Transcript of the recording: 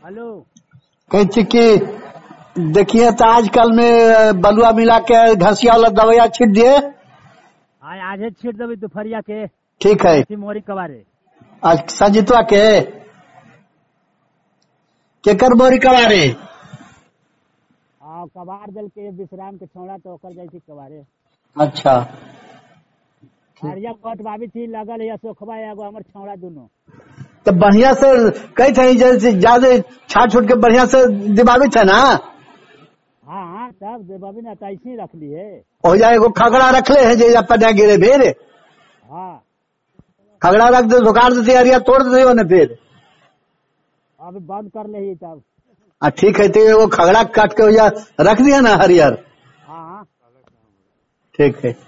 Hello. कहीं चिक्की देखिए तो आजकल में बलुआ मिला के घसिया वाला दवाइया छीट दिए। आज छीट देवी दोपहरिया के। ठीक है। मोरी कबारे आज संजीतवा के केकर बोरी कबारे कबार दल के विश्राम के छौड़ा तो ओकर जाई थी कबारे। अच्छा हरिया कट बाबी थी लगल है सोखबा एगो हमर छौड़ा दोनों तो बढ़िया से कई थे जैसे ज्यादा छाट छूट के बढ़िया से दिवावी थे ना। हाँ सब देवावी ना ऐसे ही रख ली है। हो जाए एगो खगड़ा रखले है जे पटा गिरे फिर। हाँ खगड़ा रख दे दुकान देते हरिया तोड़ देते ने फिर अभी बंद कर ले तब। ठीक है तो एगो खगड़ा काट के हो जा रख दिया ना हरियर। हाँ ठीक है।